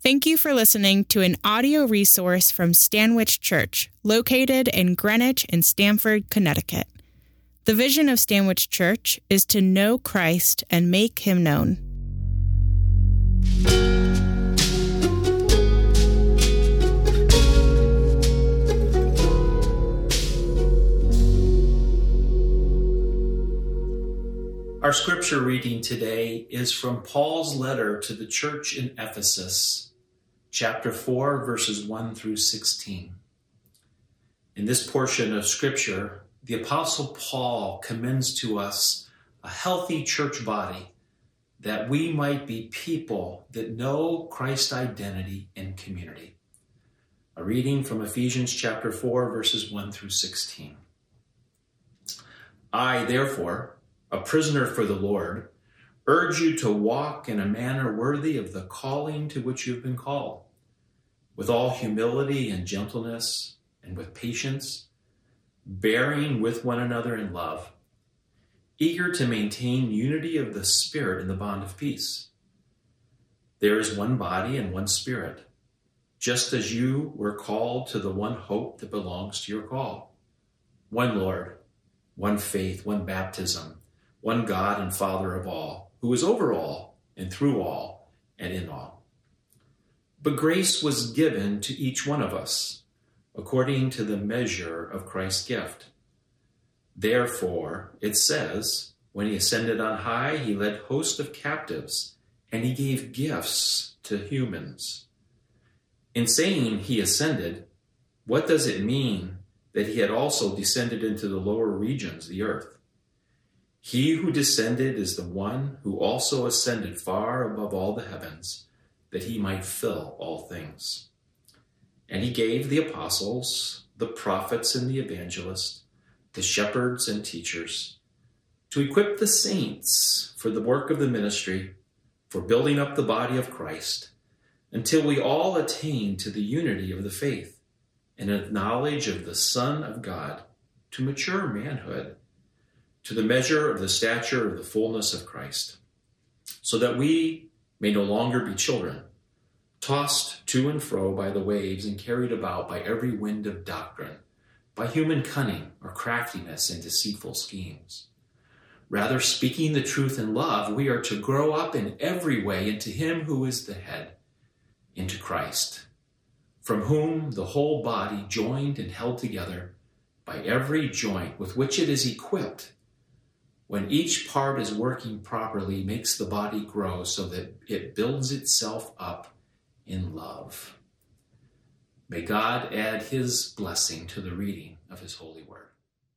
Thank you for listening to an audio resource from Stanwich Church, located in Greenwich and Stamford, Connecticut. The vision of Stanwich Church is to know Christ and make him known. Our scripture reading today is from Paul's letter to the church in Ephesus, chapter 4, verses 1 through 16. In this portion of scripture, the Apostle Paul commends to us a healthy church body, that we might be people that know Christ's identity and community. A reading from Ephesians chapter 4, verses 1 through 16. I, therefore, a prisoner for the Lord, urge you to walk in a manner worthy of the calling to which you have been called, with all humility and gentleness and with patience, bearing with one another in love, eager to maintain unity of the Spirit in the bond of peace. There is one body and one Spirit, just as you were called to the one hope that belongs to your call. One Lord, one faith, one baptism, one God and Father of all, who is over all and through all and in all. But grace was given to each one of us, according to the measure of Christ's gift. Therefore, it says, when he ascended on high, he led hosts of captives, and he gave gifts to humans. In saying he ascended, what does it mean that he had also descended into the lower regions, the earth? He who descended is the one who also ascended far above all the heavens, that he might fill all things. And he gave the apostles, the prophets and the evangelists, the shepherds and teachers, to equip the saints for the work of the ministry, for building up the body of Christ, until we all attain to the unity of the faith and of knowledge of the Son of God, to mature manhood, to the measure of the stature of the fullness of Christ, so that we may no longer be children, tossed to and fro by the waves and carried about by every wind of doctrine, by human cunning or craftiness and deceitful schemes. Rather, speaking the truth in love, we are to grow up in every way into him who is the head, into Christ, from whom the whole body, joined and held together by every joint with which it is equipped, when each part is working properly, makes the body grow so that it builds itself up in love. May God add his blessing to the reading of his holy word.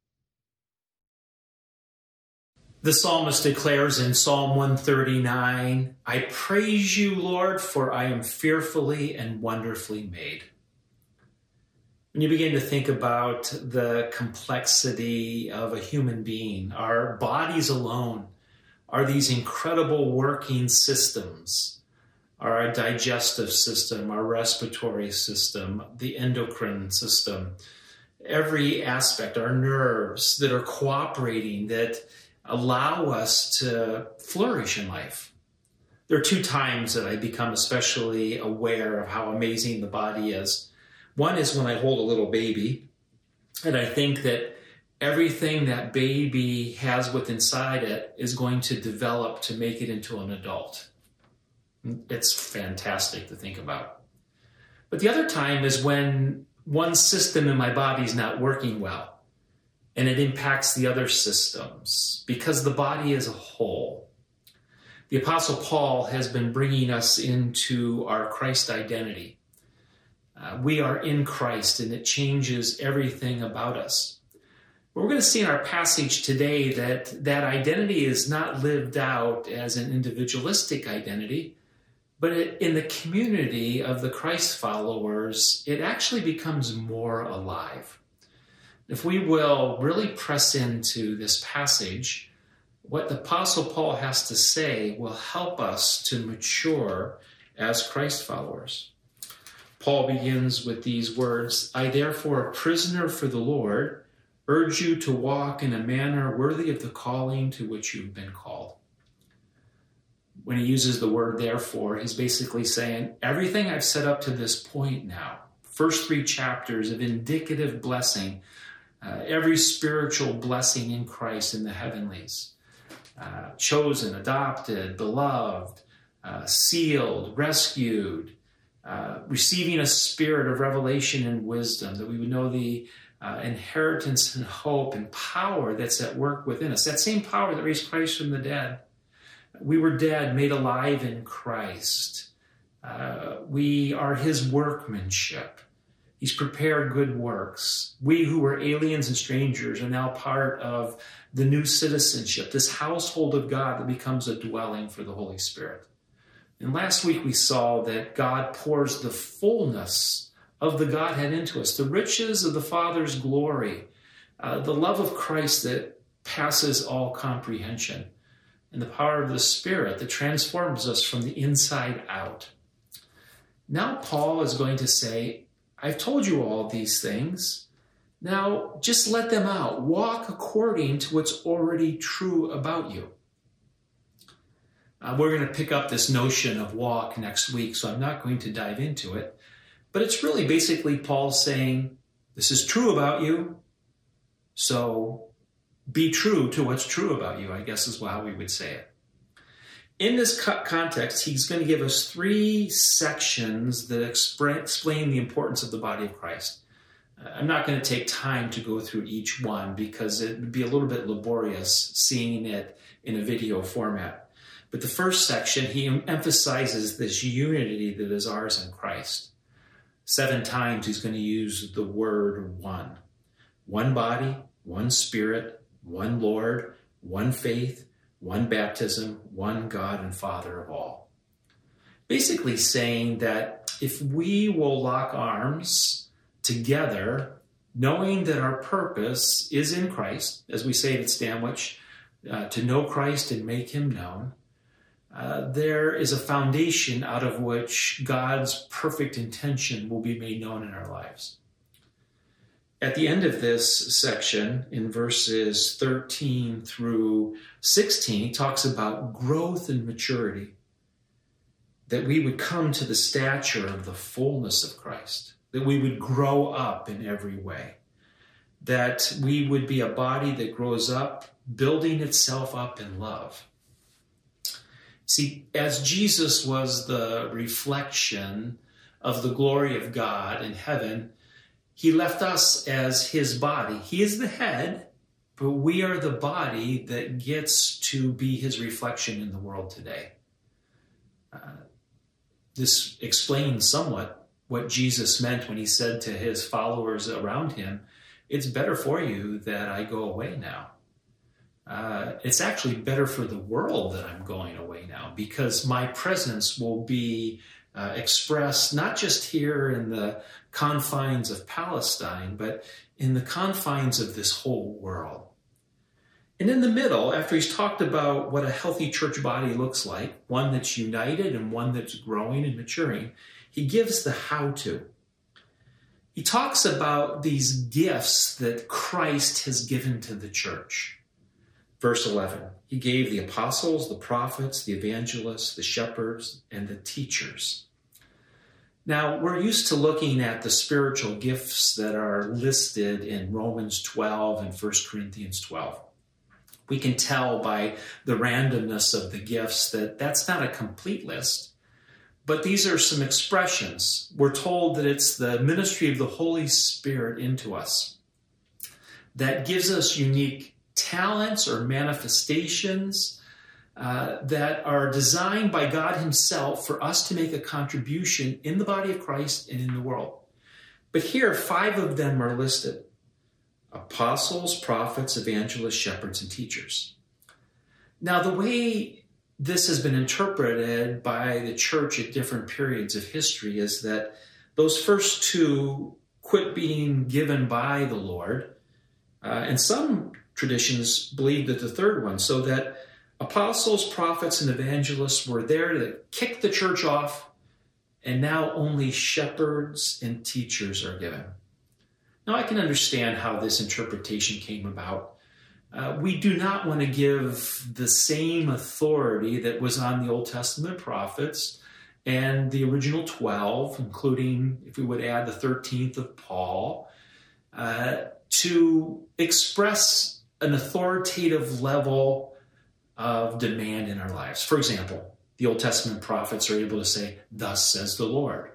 The psalmist declares in Psalm 139, I praise you, Lord, for I am fearfully and wonderfully made. When you begin to think about the complexity of a human being, our bodies alone are these incredible working systems. Our digestive system, our respiratory system, the endocrine system, every aspect, our nerves that are cooperating, that allow us to flourish in life. There are two times that I become especially aware of how amazing the body is. One is when I hold a little baby, and I think that everything that baby has within inside it is going to develop to make it into an adult. It's fantastic to think about. But the other time is when one system in my body is not working well, and it impacts the other systems, because the body is a whole. The Apostle Paul has been bringing us into our Christ identity. We are in Christ, and it changes everything about us. But we're going to see in our passage today that that identity is not lived out as an individualistic identity, but in the community of the Christ followers, it actually becomes more alive. If we will really press into this passage, what the Apostle Paul has to say will help us to mature as Christ followers. Paul begins with these words, I therefore, a prisoner for the Lord, urge you to walk in a manner worthy of the calling to which you've been called. When he uses the word therefore, he's basically saying, everything I've set up to this point now, first 3 chapters of indicative blessing, every spiritual blessing in Christ in the heavenlies, chosen, adopted, beloved, sealed, rescued, receiving a spirit of revelation and wisdom, that we would know the inheritance and hope and power that's at work within us. That same power that raised Christ from the dead. We were dead, made alive in Christ. We are his workmanship. He's prepared good works. We who were aliens and strangers are now part of the new citizenship, this household of God that becomes a dwelling for the Holy Spirit. And last week we saw that God pours the fullness of the Godhead into us, the riches of the Father's glory, the love of Christ that passes all comprehension, and the power of the Spirit that transforms us from the inside out. Now Paul is going to say, I've told you all these things. Now just let them out. Walk according to what's already true about you. We're going to pick up this notion of walk next week, so I'm not going to dive into it. But it's really basically Paul saying, this is true about you, so be true to what's true about you, I guess is how we would say it. In this context, he's going to give us 3 sections that explain the importance of the body of Christ. I'm not going to take time to go through each one because it would be a little bit laborious seeing it in a video format. But the first section, he emphasizes this unity that is ours in Christ. 7 times he's going to use the word one. One body, one spirit, one Lord, one faith, one baptism, one God and Father of all. Basically saying that if we will lock arms together, knowing that our purpose is in Christ, as we say at Stanwich, to know Christ and make him known, there is a foundation out of which God's perfect intention will be made known in our lives. At the end of this section, in verses 13 through 16, he talks about growth and maturity, that we would come to the stature of the fullness of Christ, that we would grow up in every way, that we would be a body that grows up, building itself up in love. See, as Jesus was the reflection of the glory of God in heaven, he left us as his body. He is the head, but we are the body that gets to be his reflection in the world today. This explains somewhat what Jesus meant when he said to his followers around him, it's better for you that I go away now. It's actually better for the world that I'm going away now, because my presence will be expressed not just here in the confines of Palestine, but in the confines of this whole world. And in the middle, after he's talked about what a healthy church body looks like, one that's united and one that's growing and maturing, he gives the how-to. He talks about these gifts that Christ has given to the church. Verse 11, he gave the apostles, the prophets, the evangelists, the shepherds, and the teachers. Now, we're used to looking at the spiritual gifts that are listed in Romans 12 and 1 Corinthians 12. We can tell by the randomness of the gifts that that's not a complete list, but these are some expressions. We're told that it's the ministry of the Holy Spirit into us that gives us unique talents or manifestations that are designed by God himself for us to make a contribution in the body of Christ and in the world. But here, 5 of them are listed: apostles, prophets, evangelists, shepherds, and teachers. Now, the way this has been interpreted by the church at different periods of history is that those first 2 quit being given by the Lord, and some traditions believe that the third one, so that apostles, prophets, and evangelists were there to kick the church off, and now only shepherds and teachers are given. Now, I can understand how this interpretation came about. We do not want to give the same authority that was on the Old Testament prophets and the original 12, including, if we would add the 13th of Paul, to express an authoritative level of demand in our lives. For example, the Old Testament prophets are able to say, "Thus says the Lord."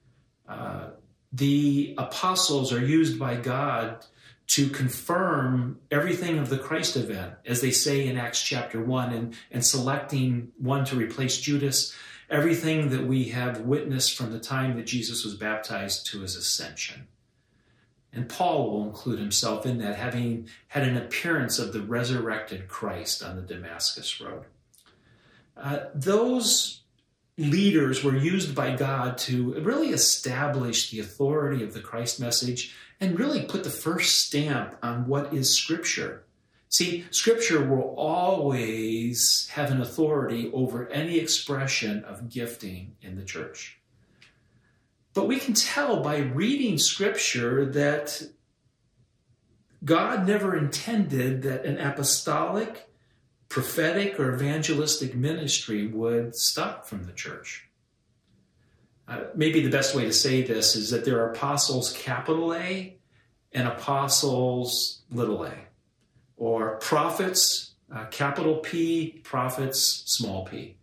The apostles are used by God to confirm everything of the Christ event, as they say in Acts chapter 1, and selecting one to replace Judas, everything that we have witnessed from the time that Jesus was baptized to his ascension. And Paul will include himself in that, having had an appearance of the resurrected Christ on the Damascus road. Those leaders were used by God to really establish the authority of the Christ message and really put the first stamp on what is Scripture. See, Scripture will always have an authority over any expression of gifting in the church. But we can tell by reading Scripture that God never intended that an apostolic, prophetic, or evangelistic ministry would stop from the church. Maybe the best way to say this is that there are apostles, capital A, and apostles, little a, or prophets, capital P, prophets, small p.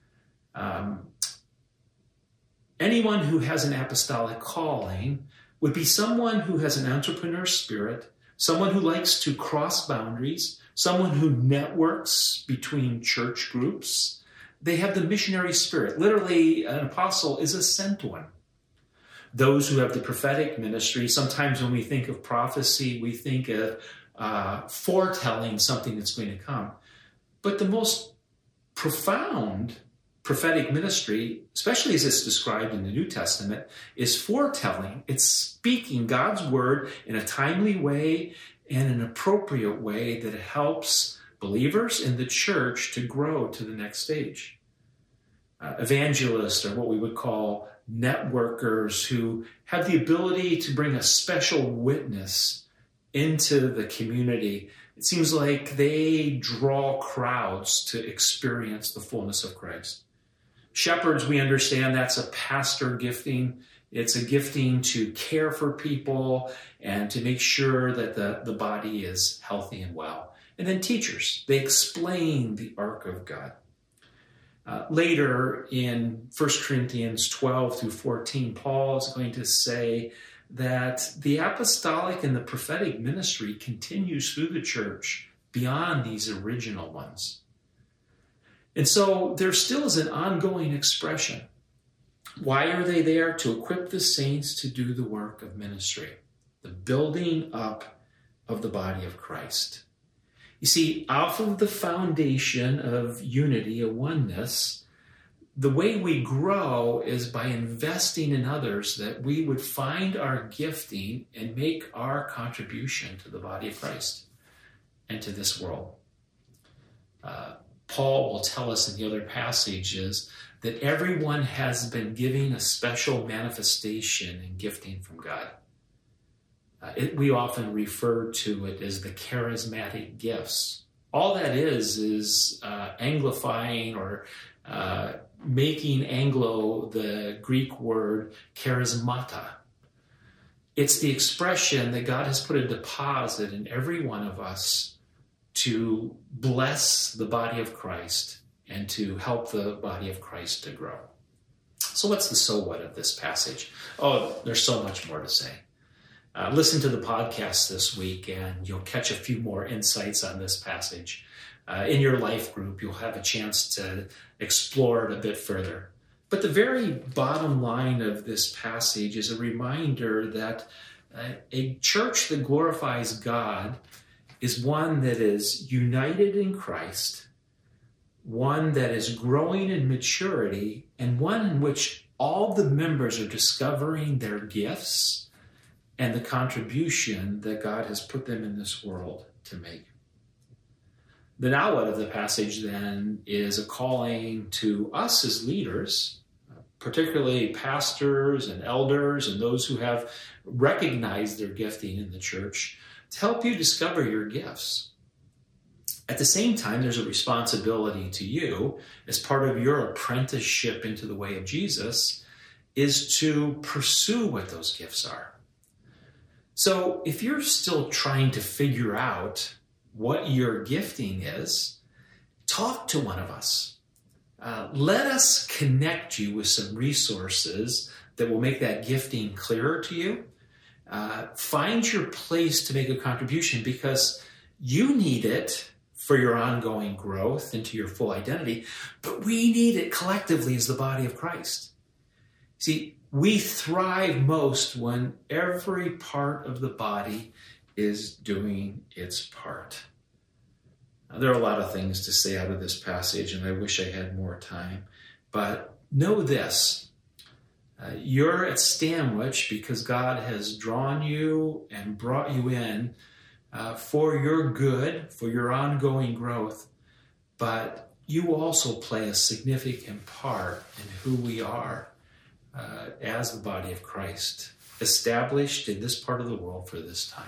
Anyone who has an apostolic calling would be someone who has an entrepreneur spirit, someone who likes to cross boundaries, someone who networks between church groups. They have the missionary spirit. Literally, an apostle is a sent one. Those who have the prophetic ministry, sometimes when we think of prophecy, we think of foretelling something that's going to come. But the most profound prophetic ministry, especially as it's described in the New Testament, is foretelling. It's speaking God's word in a timely way and an appropriate way that helps believers in the church to grow to the next stage. Evangelists are what we would call networkers who have the ability to bring a special witness into the community. It seems like they draw crowds to experience the fullness of Christ. Shepherds, we understand that's a pastor gifting. It's a gifting to care for people and to make sure that the body is healthy and well. And then teachers, they explain the ark of God. Later in 1 Corinthians 12 through 14, Paul is going to say that the apostolic and the prophetic ministry continues through the church beyond these original ones. And so there still is an ongoing expression. Why are they there? To equip the saints to do the work of ministry, the building up of the body of Christ. You see, off of the foundation of unity, a oneness, the way we grow is by investing in others, that we would find our gifting and make our contribution to the body of Christ and to this world. Paul will tell us in the other passages that everyone has been given a special manifestation and gifting from God. We often refer to it as the charismatic gifts. All that is anglifying or making Anglo the Greek word charismata. It's the expression that God has put a deposit in every one of us to bless the body of Christ and to help the body of Christ to grow. So what's the so what of this passage? Oh, there's so much more to say. Listen to the podcast this week and you'll catch a few more insights on this passage. In your life group, you'll have a chance to explore it a bit further. But the very bottom line of this passage is a reminder that a church that glorifies God is one that is united in Christ, one that is growing in maturity, and one in which all the members are discovering their gifts and the contribution that God has put them in this world to make. The now what of the passage then is a calling to us as leaders, particularly pastors and elders and those who have recognized their gifting in the church, to help you discover your gifts. At the same time, there's a responsibility to you as part of your apprenticeship into the way of Jesus is to pursue what those gifts are. So if you're still trying to figure out what your gifting is, talk to one of us. Let us connect you with some resources that will make that gifting clearer to you. Find your place to make a contribution because you need it for your ongoing growth into your full identity, but we need it collectively as the body of Christ. See, we thrive most when every part of the body is doing its part. Now, there are a lot of things to say out of this passage, and I wish I had more time, but know this. You're at Stanwich because God has drawn you and brought you in for your good, for your ongoing growth, but you also play a significant part in who we are as the body of Christ, established in this part of the world for this time.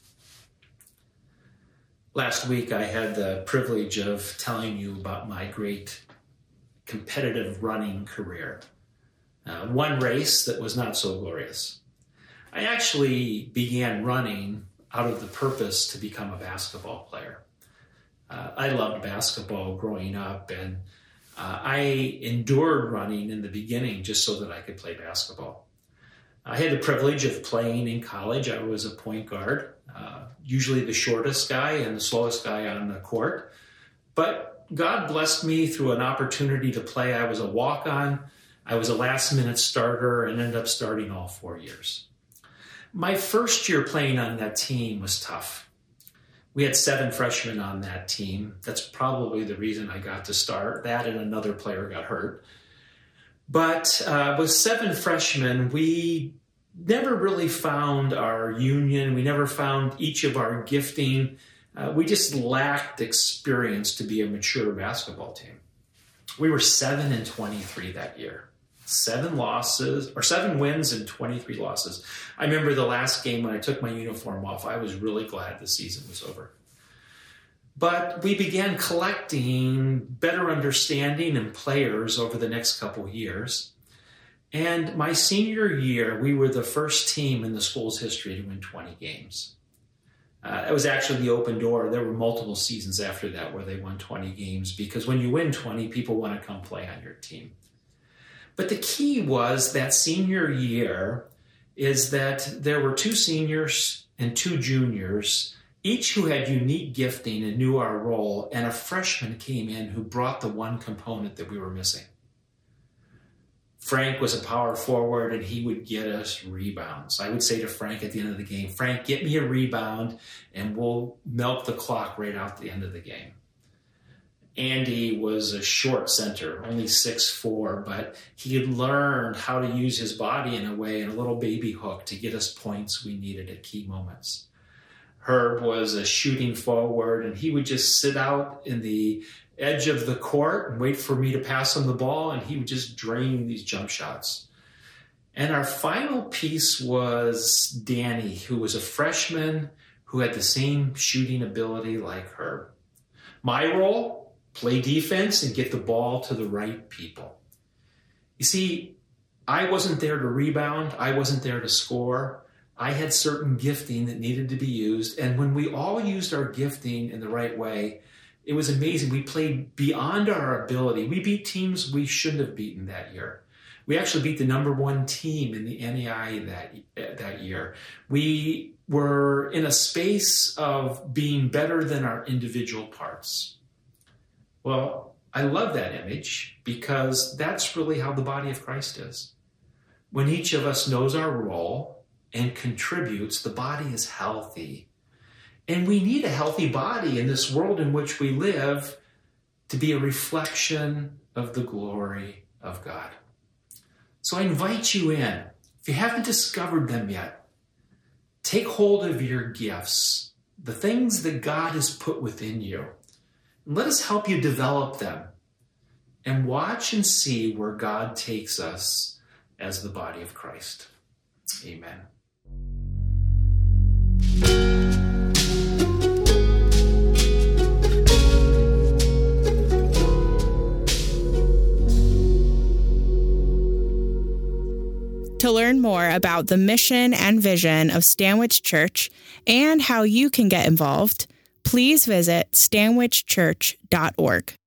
Last week, I had the privilege of telling you about my great competitive running career. One race that was not so glorious. I actually began running out of the purpose to become a basketball player. I loved basketball growing up, and I endured running in the beginning just so that I could play basketball. I had the privilege of playing in college. I was a point guard, usually the shortest guy and the slowest guy on the court. But God blessed me through an opportunity to play. I was a walk-on. I was a last-minute starter and ended up starting all 4 years. My first year playing on that team was tough. We had 7 freshmen on that team. That's probably the reason I got to start. That and another player got hurt. But with 7 freshmen, we never really found our union. We never found each of our gifting. We just lacked experience to be a mature basketball team. We were 7-23 that year. 7 wins and 23 losses. I remember the last game when I took my uniform off, I was really glad the season was over. But we began collecting better understanding and players over the next couple years. And my senior year, we were the first team in the school's history to win 20 games. It was actually the open door. There were multiple seasons after that where they won 20 games because when you win 20, people want to come play on your team. But the key was that senior year is that there were 2 seniors and 2 juniors, each who had unique gifting and knew our role, and a freshman came in who brought the one component that we were missing. Frank was a power forward, and he would get us rebounds. I would say to Frank at the end of the game, Frank, get me a rebound, and we'll milk the clock right out the end of the game. Andy was a short center, only 6'4", but he had learned how to use his body in a way, in a little baby hook, to get us points we needed at key moments. Herb was a shooting forward, and he would just sit out in the edge of the court and wait for me to pass him the ball, and he would just drain these jump shots. And our final piece was Danny, who was a freshman who had the same shooting ability like Herb. My role? Play defense and get the ball to the right people. You see, I wasn't there to rebound. I wasn't there to score. I had certain gifting that needed to be used. And when we all used our gifting in the right way, it was amazing. We played beyond our ability. We beat teams we shouldn't have beaten that year. We actually beat the number 1 team in the NAIA that year. We were in a space of being better than our individual parts. Well, I love that image because that's really how the body of Christ is. When each of us knows our role and contributes, the body is healthy. And we need a healthy body in this world in which we live to be a reflection of the glory of God. So I invite you in. If you haven't discovered them yet, take hold of your gifts, the things that God has put within you. Let us help you develop them and watch and see where God takes us as the body of Christ. Amen. To learn more about the mission and vision of Stanwich Church and how you can get involved, please visit stanwichchurch.org.